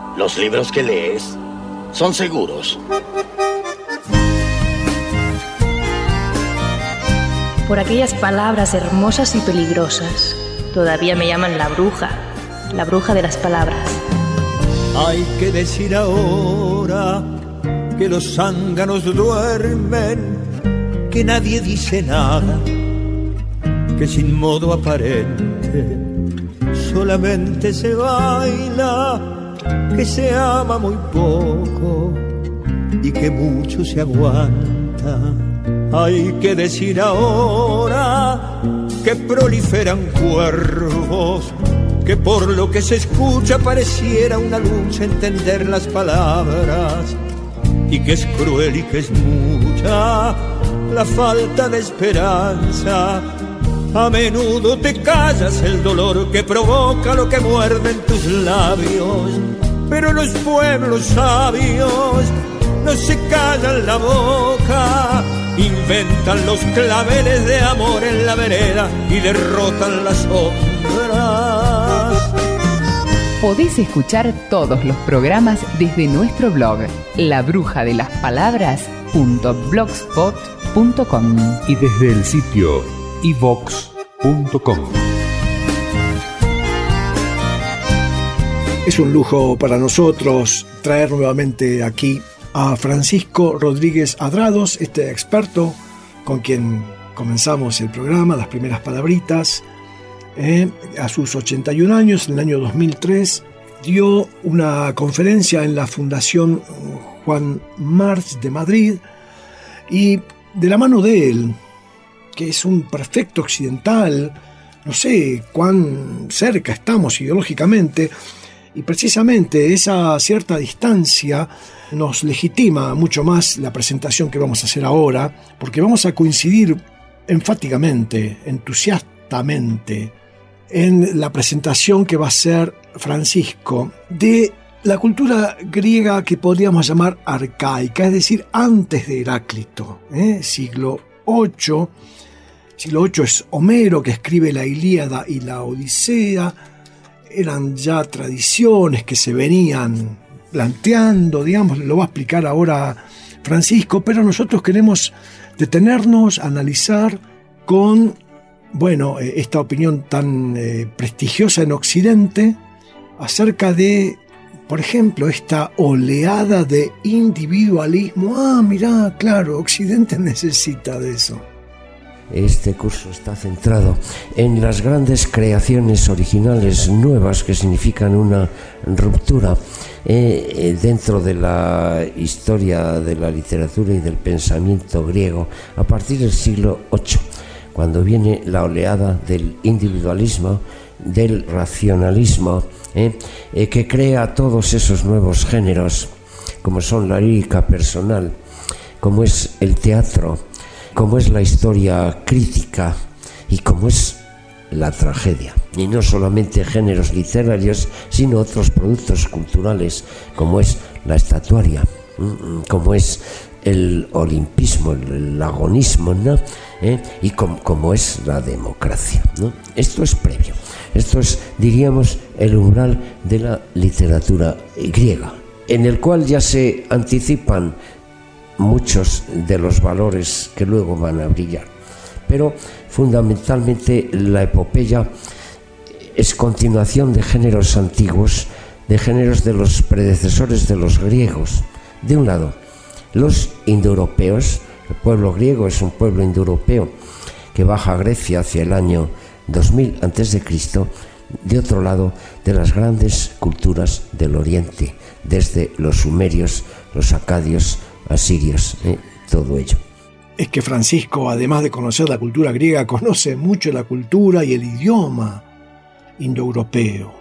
¿Los libros que lees son seguros? Por aquellas palabras hermosas y peligrosas, todavía me llaman la bruja de las palabras. Hay que decir ahora que los zánganos duermen, que nadie dice nada, que sin modo aparente solamente se baila, que se ama muy poco y que mucho se aguanta. Hay que decir ahora que proliferan cuervos, que por lo que se escucha pareciera una lucha entender las palabras, y que es cruel y que es mucha la falta de esperanza. A menudo te callas el dolor que provoca lo que muerde en tus labios, pero los pueblos sabios no se callan la boca, inventan los claveles de amor en la vereda y derrotan las sombras. Podés escuchar todos los programas desde nuestro blog labrujadelaspalabras.blogspot.com y desde el sitio iVox.com. Es un lujo para nosotros traer nuevamente aquí a Francisco Rodríguez Adrados, este experto con quien comenzamos el programa, las primeras palabritas. A sus 81 años, en el año 2003, dio una conferencia en la Fundación Juan March de Madrid, y de la mano de él, que es un perfecto occidental, no sé cuán cerca estamos ideológicamente, y precisamente esa cierta distancia nos legitima mucho más la presentación que vamos a hacer ahora, porque vamos a coincidir enfáticamente, entusiastamente, en la presentación que va a hacer Francisco de la cultura griega que podríamos llamar arcaica, es decir, antes de Heráclito, siglo VIII. Siglo VIII es Homero, que escribe la Ilíada y la Odisea. Eran ya tradiciones que se venían planteando, digamos, lo va a explicar ahora Francisco, pero nosotros queremos detenernos, analizar con, esta opinión tan prestigiosa en Occidente acerca de, por ejemplo, esta oleada de individualismo. Mirá, claro, Occidente necesita de eso. Este curso está centrado en las grandes creaciones originales nuevas que significan una ruptura dentro de la historia de la literatura y del pensamiento griego a partir del siglo VIII, cuando viene la oleada del individualismo, del racionalismo, que crea todos esos nuevos géneros, como son la lírica personal, como es el teatro, como es la historia crítica y como es la tragedia. Y no solamente géneros literarios, sino otros productos culturales, como es la estatuaria, como es el olimpismo, el agonismo, ¿no? Y como es la democracia, ¿no? Esto es previo. Esto es, diríamos, el umbral de la literatura griega, en el cual ya se anticipan muchos de los valores que luego van a brillar. Pero fundamentalmente la epopeya es continuación de géneros antiguos, de géneros de los predecesores de los griegos. De un lado, los indoeuropeos. El pueblo griego es un pueblo indoeuropeo que baja a Grecia hacia el año 2000 a.C. De otro lado, de las grandes culturas del Oriente, desde los sumerios, los acadios, asirios, todo ello. Es que Francisco, además de conocer la cultura griega, conoce mucho la cultura y el idioma indoeuropeo.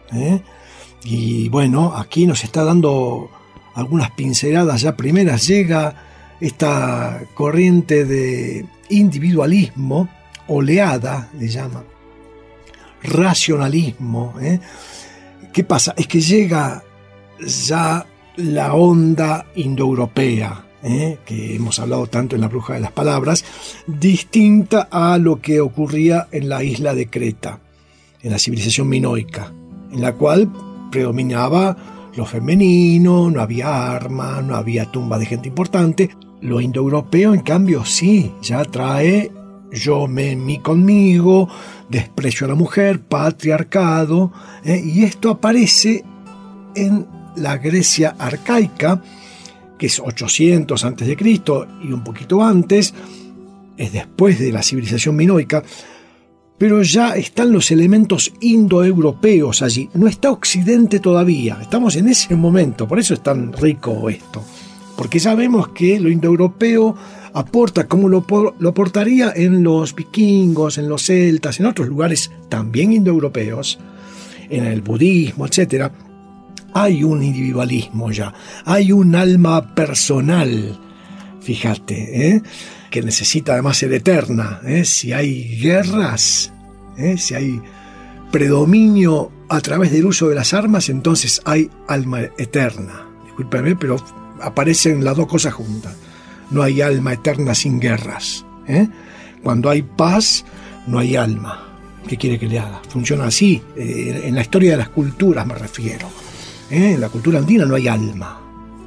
Y bueno, aquí nos está dando algunas pinceladas ya primeras. Llega esta corriente de individualismo, oleada le llama, racionalismo. ¿Qué pasa? Es que llega ya la onda indoeuropea, que hemos hablado tanto en La Bruja de las Palabras, distinta a lo que ocurría en la isla de Creta, en la civilización minoica, en la cual predominaba lo femenino, no había armas, no había tumba de gente importante. Lo indoeuropeo, en cambio, sí, ya trae yo, mí conmigo, desprecio a la mujer, patriarcado, y esto aparece en la Grecia arcaica, que es 800 a.C. y un poquito antes, es después de la civilización minoica, pero ya están los elementos indoeuropeos allí. No está Occidente todavía, estamos en ese momento, por eso es tan rico esto, porque ya vemos que lo indoeuropeo aporta como lo aportaría en los vikingos, en los celtas, en otros lugares también indoeuropeos, en el budismo, etc. Hay un individualismo ya, hay un alma personal, fíjate, que necesita además ser eterna. Si hay guerras, si hay predominio a través del uso de las armas, entonces hay alma eterna. Discúlpeme, pero aparecen las dos cosas juntas. No hay alma eterna sin guerras. Cuando hay paz, no hay alma. ¿Qué quiere que le haga? Funciona así. En la historia de las culturas me refiero. En la cultura andina no hay alma.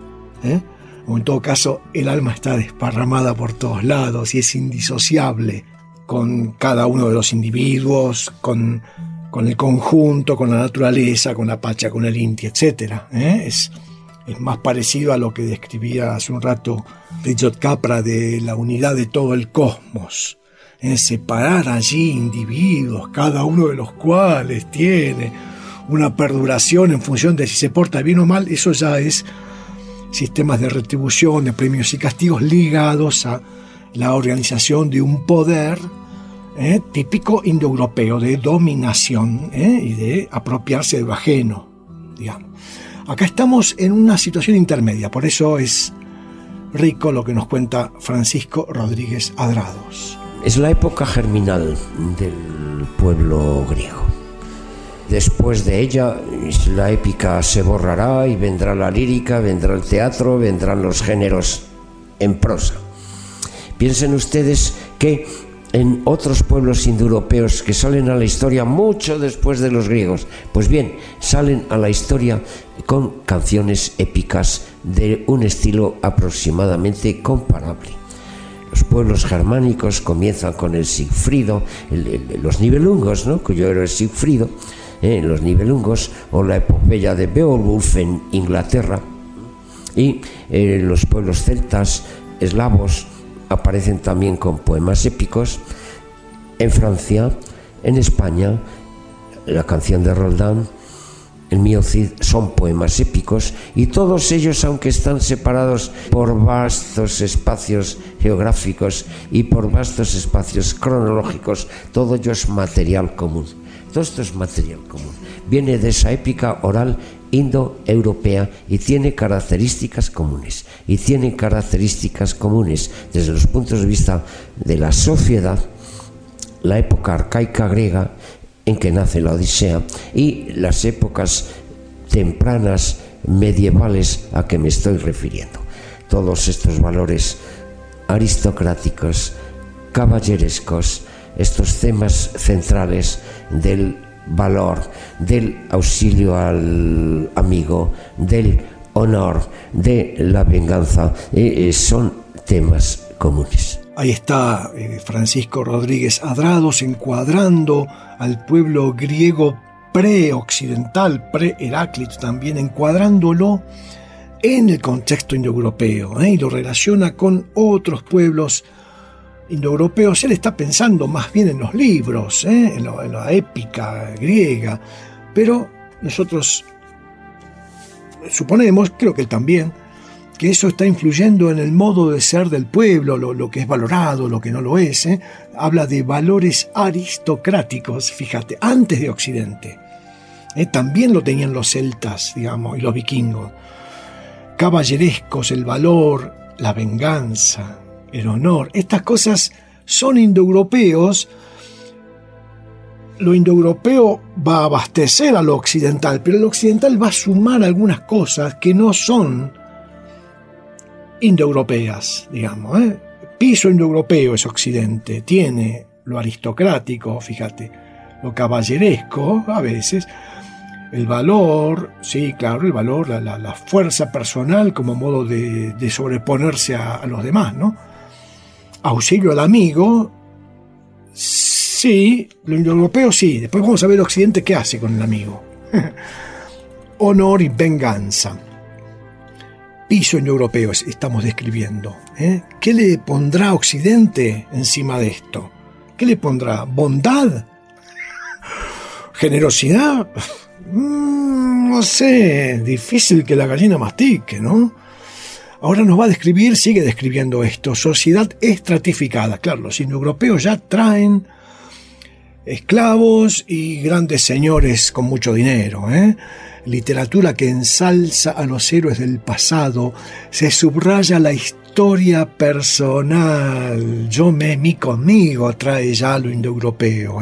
O en todo caso, el alma está desparramada por todos lados y es indisociable con cada uno de los individuos, con el conjunto, con la naturaleza, con la pacha, con el inti, etc. Es más parecido a lo que describía hace un rato Richard Capra de la unidad de todo el cosmos. Separar allí individuos, cada uno de los cuales tiene una perduración en función de si se porta bien o mal, eso ya es sistemas de retribución, de premios y castigos ligados a la organización de un poder típico indoeuropeo, de dominación y de apropiarse de lo ajeno, digamos. Acá estamos en una situación intermedia, por eso es rico lo que nos cuenta Francisco Rodríguez Adrados. Es la época germinal del pueblo griego. Después de ella, la épica se borrará y vendrá la lírica, vendrá el teatro, vendrán los géneros en prosa. Piensen ustedes que en otros pueblos indoeuropeos que salen a la historia mucho después de los griegos, pues bien, salen a la historia con canciones épicas de un estilo aproximadamente comparable. Los pueblos germánicos comienzan con el Sigfrido, los Nibelungos, ¿no?, cuyo héroe es Sigfrido, los Nibelungos, o la epopeya de Beowulf en Inglaterra, y los pueblos celtas, eslavos, aparecen también con poemas épicos. En Francia, en España, la canción de Roldán, el Mío Cid, son poemas épicos, y todos ellos, aunque están separados por vastos espacios geográficos y por vastos espacios cronológicos, todo ello es material común. Todo esto es material común. Viene de esa épica oral indoeuropea y tiene características comunes. Y tiene características comunes desde los puntos de vista de la sociedad, la época arcaica griega en que nace la Odisea y las épocas tempranas medievales a que me estoy refiriendo. Todos estos valores aristocráticos, caballerescos, estos temas centrales del valor, del auxilio al amigo, del honor, de la venganza, son temas comunes. Ahí está Francisco Rodríguez Adrados encuadrando al pueblo griego pre-occidental, pre-Heráclito también, encuadrándolo en el contexto indoeuropeo, y lo relaciona con otros pueblos indoeuropeos. Él está pensando más bien en los libros, en la épica griega, pero nosotros suponemos, creo que él también, que eso está influyendo en el modo de ser del pueblo, lo que es valorado, lo que no lo es. Habla de valores aristocráticos, fíjate, antes de Occidente. También lo tenían los celtas, digamos, y los vikingos. Caballerescos, el valor, la venganza, el honor. Estas cosas son indoeuropeos. Lo indoeuropeo va a abastecer a lo occidental, pero lo occidental va a sumar algunas cosas que no son indoeuropeas, digamos. Piso indoeuropeo es Occidente, tiene lo aristocrático, fíjate, lo caballeresco a veces, El valor, sí, claro, el valor, la fuerza personal como modo de sobreponerse a los demás, ¿no? Auxilio al amigo, sí, lo indoeuropeo sí. Después vamos a ver el Occidente qué hace con el amigo. Honor y venganza. Piso indoeuropeo estamos describiendo. ¿Qué le pondrá Occidente encima de esto? ¿Qué le pondrá? ¿Bondad? ¿Generosidad? No sé, difícil que la gallina mastique, ¿no? Ahora nos va a describir, sigue describiendo esto, sociedad estratificada. Claro, los indoeuropeos ya traen esclavos y grandes señores con mucho dinero, Literatura que ensalza a los héroes del pasado, se subraya la historia personal. Yo mí conmigo, trae ya lo indoeuropeo,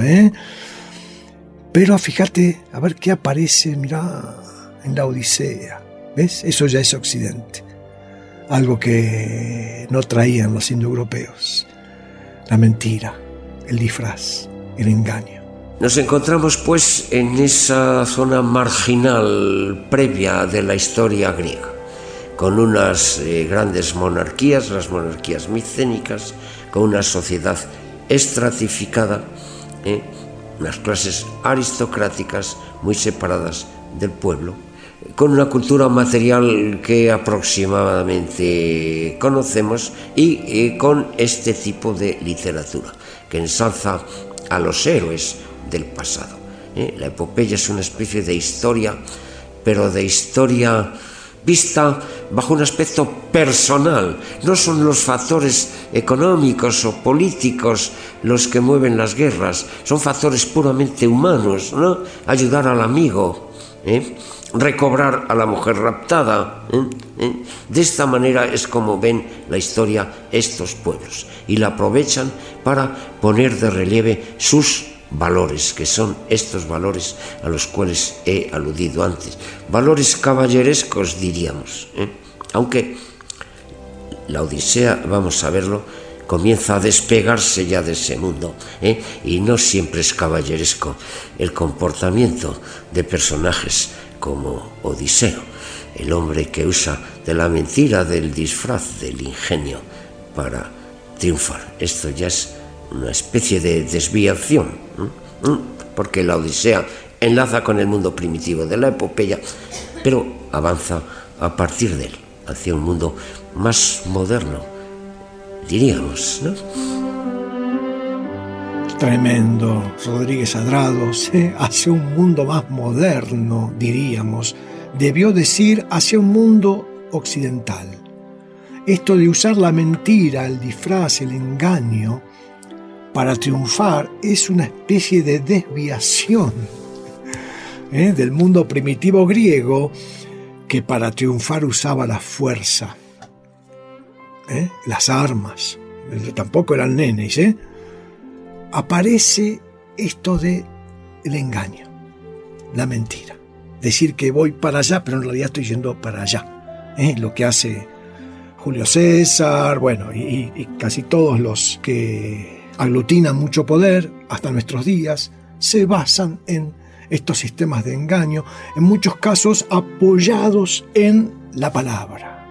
Pero fíjate, a ver qué aparece, mirá, en la Odisea. ¿Ves? Eso ya es Occidente. Algo que no traían los indoeuropeos. La mentira, el disfraz, el engaño. Nos encontramos pues en esa zona marginal previa de la historia griega, con unas grandes monarquías, las monarquías micénicas, con una sociedad estratificada, unas clases aristocráticas muy separadas del pueblo, con una cultura material que aproximadamente conocemos y con este tipo de literatura que ensalza a los héroes del pasado. La epopeya es una especie de historia, pero de historia vista bajo un aspecto personal. No son los factores económicos o políticos los que mueven las guerras, son factores puramente humanos, ¿no? Ayudar al amigo, recobrar a la mujer raptada. De esta manera es como ven la historia estos pueblos y la aprovechan para poner de relieve sus valores, que son estos valores a los cuales he aludido antes, valores caballerescos diríamos, aunque la Odisea, vamos a verlo, comienza a despegarse ya de ese mundo, y no siempre es caballeresco el comportamiento de personajes como Odiseo, el hombre que usa de la mentira, del disfraz, del ingenio para triunfar. Esto ya es una especie de desviación, porque la Odisea enlaza con el mundo primitivo de la epopeya, pero avanza a partir de él, hacia un mundo más moderno, diríamos, ¿no? Tremendo, Rodríguez Adrados, hacia un mundo más moderno, diríamos. Debió decir hacia un mundo occidental. Esto de usar la mentira, el disfraz, el engaño, para triunfar es una especie de desviación del mundo primitivo griego que para triunfar usaba la fuerza, las armas, tampoco eran nenes. Aparece esto de el engaño, la mentira, decir que voy para allá pero en realidad estoy yendo para allá, lo que hace Julio César, bueno, y casi todos los que aglutinan mucho poder hasta nuestros días, se basan en estos sistemas de engaño, en muchos casos apoyados en la palabra.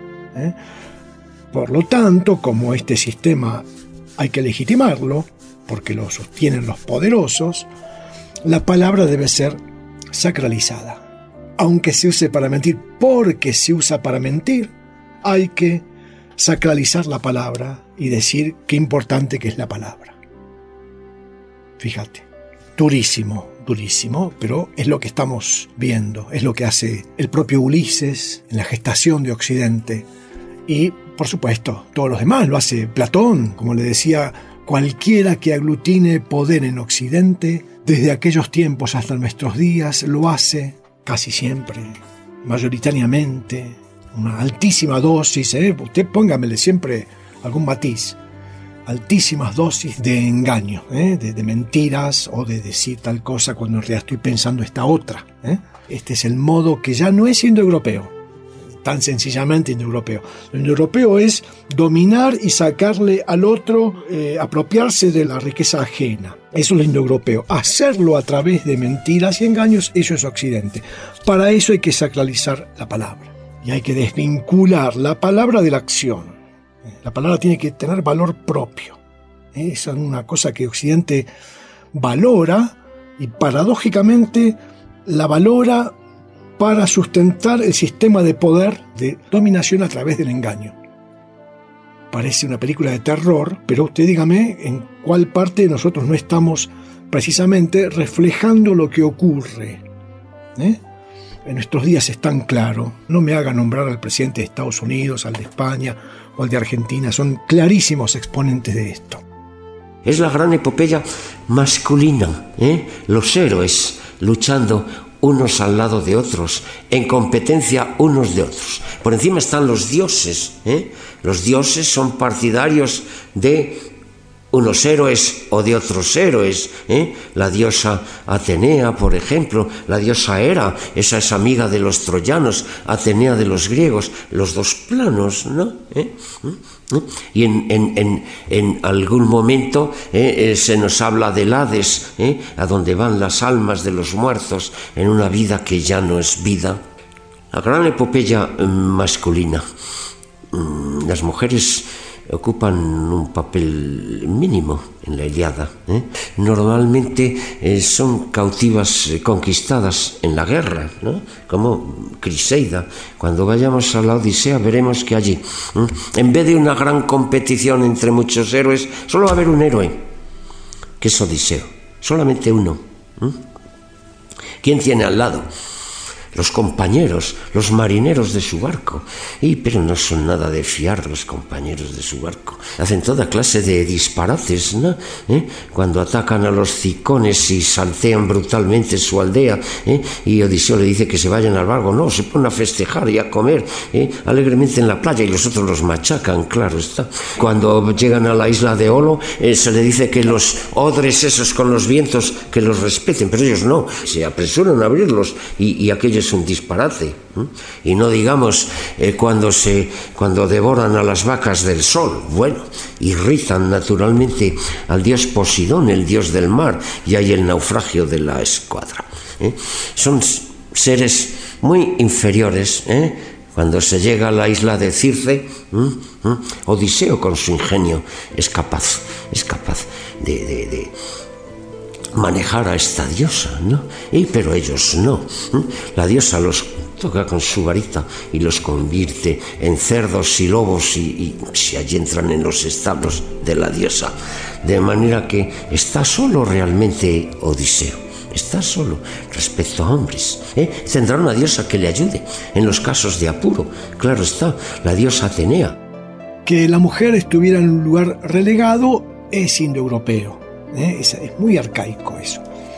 Por lo tanto, como este sistema hay que legitimarlo, porque lo sostienen los poderosos, la palabra debe ser sacralizada. Aunque se use para mentir, porque se usa para mentir, hay que sacralizar la palabra y decir qué importante que es la palabra. Fíjate, durísimo, pero es lo que estamos viendo, es lo que hace el propio Ulises en la gestación de Occidente. Y, por supuesto, todos los demás lo hace Platón, como le decía, cualquiera que aglutine poder en Occidente, desde aquellos tiempos hasta nuestros días, lo hace casi siempre, mayoritariamente, una altísima dosis, usted póngamele siempre algún matiz, altísimas dosis de engaño, de mentiras o de decir tal cosa cuando en realidad estoy pensando esta otra. Este es el modo que ya no es indoeuropeo, tan sencillamente indoeuropeo. Lo indoeuropeo es dominar y sacarle al otro, apropiarse de la riqueza ajena. Eso es lo indoeuropeo. Hacerlo a través de mentiras y engaños, eso es Occidente. Para eso hay que sacralizar la palabra. Y hay que desvincular la palabra de la acción. La palabra tiene que tener valor propio. Esa es una cosa que Occidente valora y paradójicamente la valora para sustentar el sistema de poder de dominación a través del engaño. Parece una película de terror, pero usted dígame en cuál parte nosotros no estamos precisamente reflejando lo que ocurre. En nuestros días es tan claro. No me haga nombrar al presidente de Estados Unidos, al de España o al de Argentina. Son clarísimos exponentes de esto. Es la gran epopeya masculina, los héroes luchando unos al lado de otros, en competencia unos de otros. Por encima están los dioses. Los dioses son partidarios de unos héroes o de otros héroes. La diosa Atenea, por ejemplo, la diosa Hera, esa es amiga de los troyanos, Atenea de los griegos, los dos planos, ¿no? Y en algún momento se nos habla del Hades, a donde van las almas de los muertos en una vida que ya no es vida. La gran epopeya masculina. Las mujeres ocupan un papel mínimo en la Ilíada. Normalmente son cautivas conquistadas en la guerra, ¿no? Como Criseida. Cuando vayamos a la Odisea veremos que allí, en vez de una gran competición entre muchos héroes, solo va a haber un héroe, que es Odiseo. Solamente uno. ¿Quién tiene al lado? Los compañeros, los marineros de su barco. Pero no son nada de fiar los compañeros de su barco. Hacen toda clase de disparates, ¿no? Cuando atacan a los cicones y saltean brutalmente su aldea, y Odiseo le dice que se vayan al barco. No, se ponen a festejar y a comer alegremente en la playa, y los otros los machacan, claro está. Cuando llegan a la isla de Olo, se le dice que los odres esos con los vientos, que los respeten, pero ellos no. Se apresuran a abrirlos y aquellos es un disparate. Y no digamos cuando devoran a las vacas del sol. Bueno, irritan naturalmente al dios Poseidón, el dios del mar, y hay el naufragio de la escuadra. Son seres muy inferiores. Cuando se llega a la isla de Circe, Odiseo con su ingenio es capaz de manejar a esta diosa, ¿no? Pero ellos no. La diosa los toca con su varita y los convierte en cerdos y lobos y allí entran en los establos de la diosa. De manera que está solo realmente Odiseo. Está solo respecto a hombres. Tendrá una diosa que le ayude en los casos de apuro. Claro está, la diosa Atenea. Que la mujer estuviera en un lugar relegado es indoeuropeo. Es muy arcaico eso.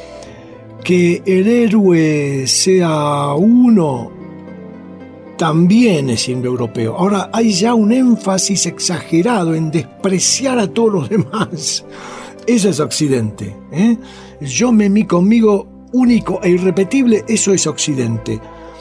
Que el héroe sea uno también es indoeuropeo. Ahora hay ya un énfasis exagerado en despreciar a todos los demás. Eso es Occidente. Yo mí conmigo único e irrepetible, eso es Occidente.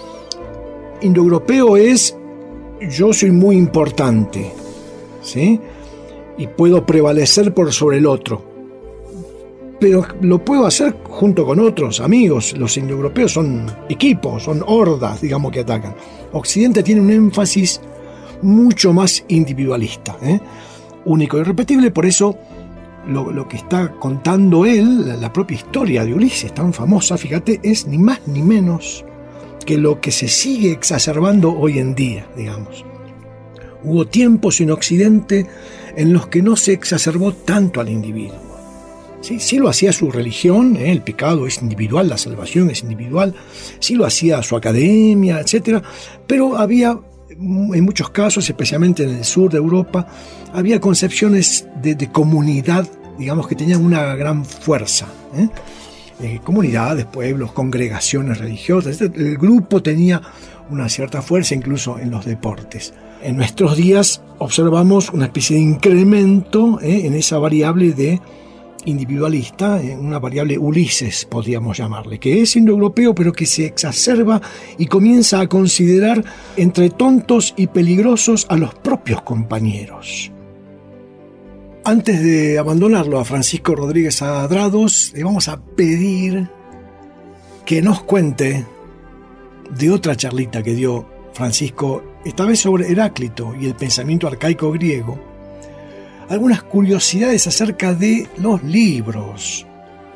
Indoeuropeo es yo soy muy importante, ¿sí? Y puedo prevalecer por sobre el otro. Pero lo puedo hacer junto con otros amigos. Los indoeuropeos son equipos, son hordas, digamos, que atacan. Occidente tiene un énfasis mucho más individualista, único e irrepetible. Por eso lo que está contando él, la propia historia de Ulises, tan famosa, fíjate, es ni más ni menos que lo que se sigue exacerbando hoy en día, digamos. Hubo tiempos en Occidente en los que no se exacerbó tanto al individuo. Sí lo hacía su religión, el pecado es individual, la salvación es individual, sí lo hacía su academia, etc. Pero había, en muchos casos, especialmente en el sur de Europa, había concepciones de comunidad, digamos, que tenían una gran fuerza. Comunidades, pueblos, congregaciones religiosas. El grupo tenía una cierta fuerza incluso en los deportes. En nuestros días observamos una especie de incremento en esa variable de individualista, una variable Ulises podríamos llamarle, que es indoeuropeo pero que se exacerba y comienza a considerar entre tontos y peligrosos a los propios compañeros. Antes de abandonarlo a Francisco Rodríguez Adrados, le vamos a pedir que nos cuente de otra charlita que dio Francisco, esta vez sobre Heráclito y el pensamiento arcaico griego, algunas curiosidades acerca de los libros,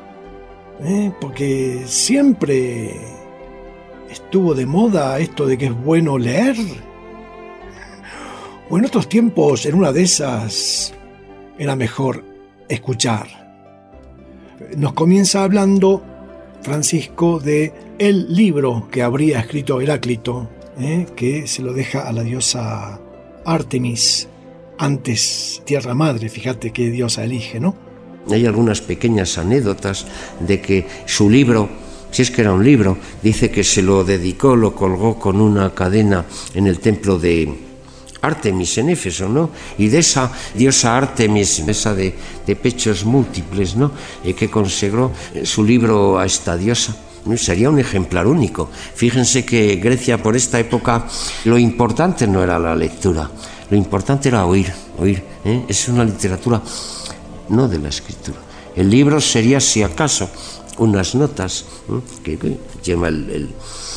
porque siempre estuvo de moda esto de que es bueno leer, o en otros tiempos, en una de esas, era mejor escuchar. Nos comienza hablando Francisco de el libro que habría escrito Heráclito, que se lo deja a la diosa Artemis, antes Tierra Madre. Fíjate qué diosa elige, ¿no? Hay algunas pequeñas anécdotas de que su libro, si es que era un libro, dice que se lo dedicó, lo colgó con una cadena en el templo de Artemis en Éfeso, ¿no? Y de esa diosa Artemis, esa de pechos múltiples, ¿no? Que consagró su libro a esta diosa. Sería un ejemplar único. Fíjense que Grecia por esta época lo importante no era la lectura, lo importante era oír. Es una literatura no de la escritura. El libro sería, si acaso, unas notas que lleva el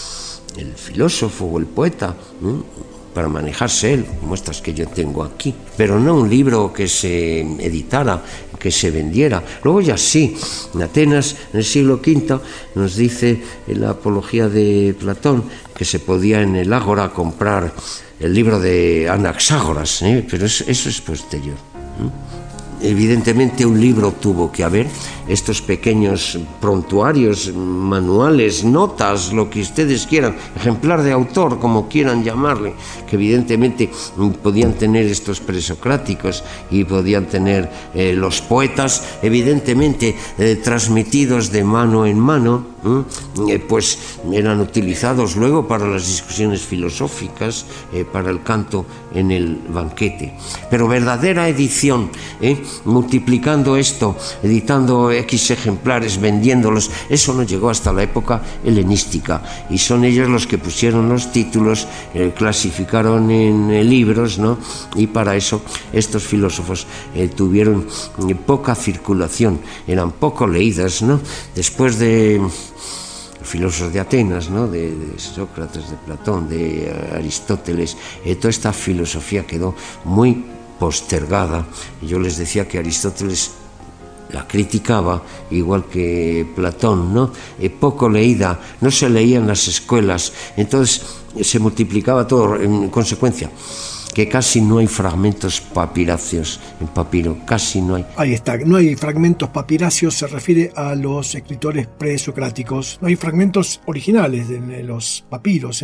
filósofo o el poeta para manejarse él, como estas que yo tengo aquí, pero no un libro que se editara, que se vendiera. Luego ya sí, en Atenas, en el siglo V, nos dice en la Apología de Platón que se podía en el Ágora comprar el libro de Anaxágoras, pero eso es posterior. Evidentemente un libro tuvo que haber, estos pequeños prontuarios, manuales, notas, lo que ustedes quieran, ejemplar de autor, como quieran llamarle, que evidentemente podían tener estos presocráticos y podían tener los poetas, evidentemente transmitidos de mano en mano, pues eran utilizados luego para las discusiones filosóficas, para el canto en el banquete. Pero verdadera edición, multiplicando esto, editando X ejemplares, vendiéndolos, eso no llegó hasta la época helenística, y son ellos los que pusieron los títulos, clasificaron en libros, ¿no? Y para eso estos filósofos tuvieron poca circulación, eran poco leídas, ¿no? Después de filósofos de Atenas, ¿no? de Sócrates, de Platón, de Aristóteles, toda esta filosofía quedó muy postergada. Yo les decía que Aristóteles la criticaba, igual que Platón, ¿no? Poco leída, no se leía en las escuelas, entonces se multiplicaba todo en consecuencia. Que casi no hay fragmentos papiráceos en papiro, casi no hay. Ahí está, no hay fragmentos papiráceos, se refiere a los escritores presocráticos, no hay fragmentos originales de los papiros,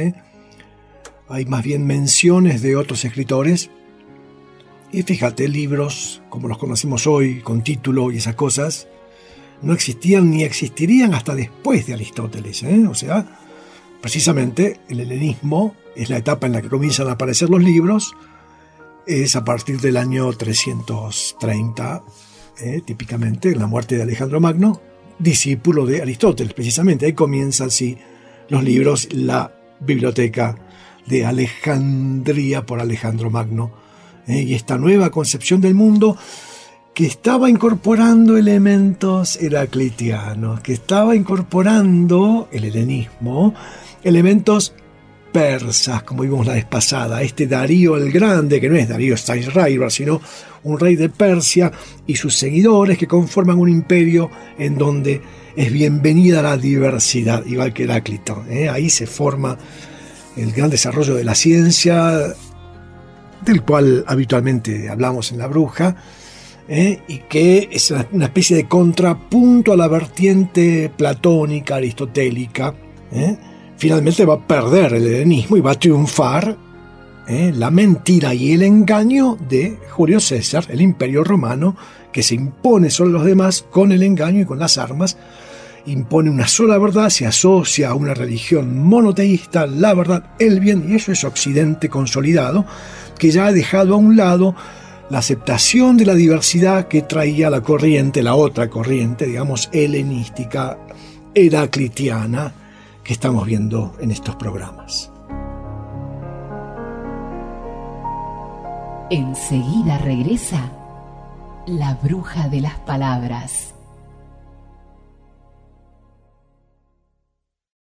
Hay más bien menciones de otros escritores. Y fíjate, libros como los conocemos hoy, con título y esas cosas, no existían ni existirían hasta después de Aristóteles, O sea, precisamente el helenismo es la etapa en la que comienzan a aparecer los libros, es a partir del año 330, típicamente, en la muerte de Alejandro Magno, discípulo de Aristóteles, precisamente. Ahí comienzan, sí, los libros, la biblioteca de Alejandría por Alejandro Magno, y esta nueva concepción del mundo que estaba incorporando elementos heraclitianos, que estaba incorporando el helenismo, elementos persas, como vimos la vez pasada. Este Darío el Grande, que no es Darío Steinreiber, sino un rey de Persia, y sus seguidores, que conforman un imperio en donde es bienvenida la diversidad, igual que Heráclito. Ahí se forma el gran desarrollo de la ciencia, del cual habitualmente hablamos en La Bruja, y que es una especie de contrapunto a la vertiente platónica, aristotélica. Finalmente va a perder el helenismo y va a triunfar la mentira y el engaño de Julio César, el imperio romano, que se impone sobre los demás con el engaño y con las armas. Impone una sola verdad, se asocia a una religión monoteísta, la verdad, el bien, y eso es Occidente consolidado, que ya ha dejado a un lado la aceptación de la diversidad que traía la corriente, la otra corriente, digamos, helenística, heraclitiana, que estamos viendo en estos programas. Enseguida regresa la bruja de las palabras.